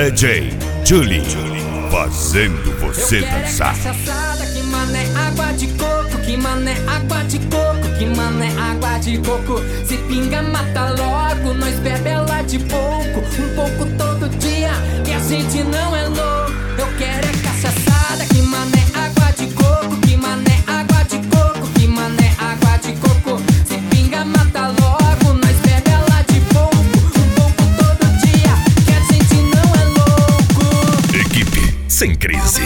DJ Julie, fazendo você dançar. Cachaçada, que mané água de coco, que mané água de coco, que mané água de coco. Se pinga, mata logo, nós bebe ela de pouco, um pouco todo dia, que a gente não é louco. Eu quero é cachaçada, que mané água de coco, que mané água de coco, que mané água de coco. Se pinga, mata logo, nós bebe ela de pouco, um pouco todo dia, que a gente não é louco. Equipe sem crise.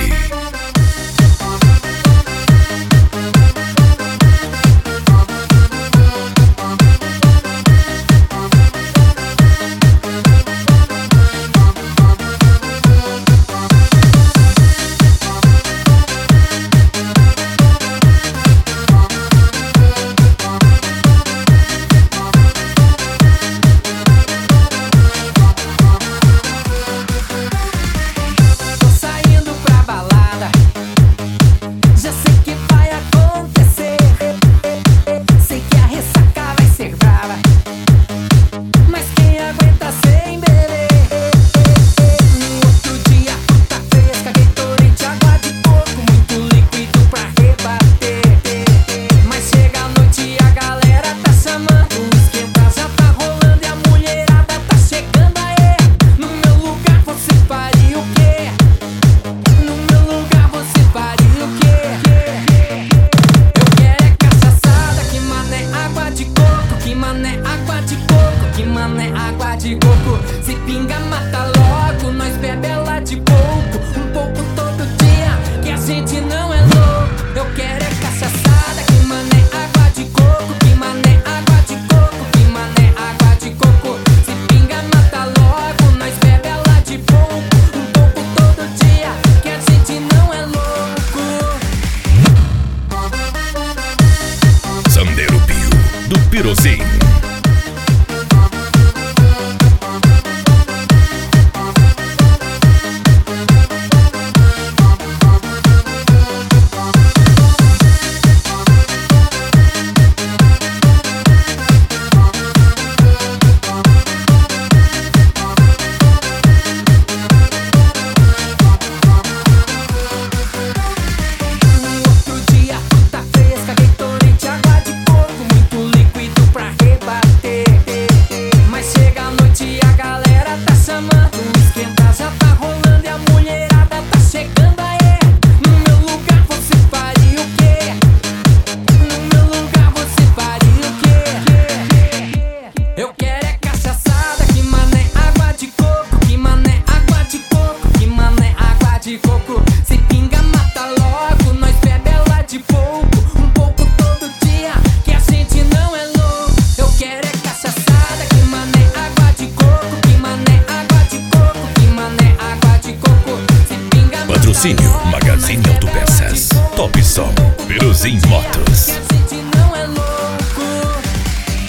De coco, se pinga, mata logo, nós bebe ela de pouco, um pouco todo dia, que a gente não é louco. Eu quero é cachaçada, que mané água de coco, que mané água de coco, que mané água de coco. Se pinga, mata logo, nós bebe ela de pouco, um pouco todo dia, que a gente não é louco. Sandero Pio, do Pirozinho. Se pinga, mata logo, nós bebe ela de pouco, um pouco todo dia, que a gente não é louco. Eu quero é cachaçada, que mané água de coco, que mané água de coco, que mané água de coco. Se pinga, Patrocínio Magazine Autopeças, Top Som, Pirozinho Motos.